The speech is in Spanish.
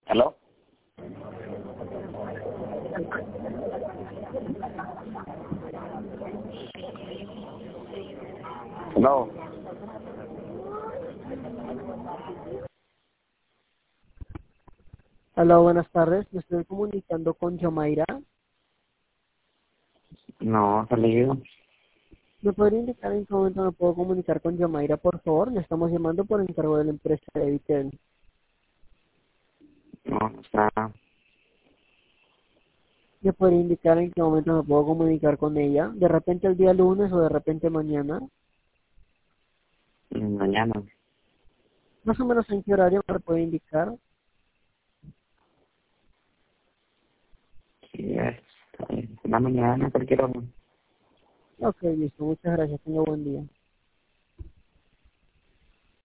¿Aló? No. Hola, buenas tardes. Me estoy comunicando con Yomaira. No, salido. ¿Me podría indicar en qué momento me puedo comunicar con Yomaira, por favor? Le estamos llamando por encargo de la empresa de Vitel. No, está ¿Me podría indicar en qué momento me puedo comunicar con ella? ¿De repente el día lunes o de repente mañana? mañana. Más o menos en qué horario me puede indicar. Sí, es la mañana, cualquier hora. Ok, listo. Muchas gracias. Tenga buen día.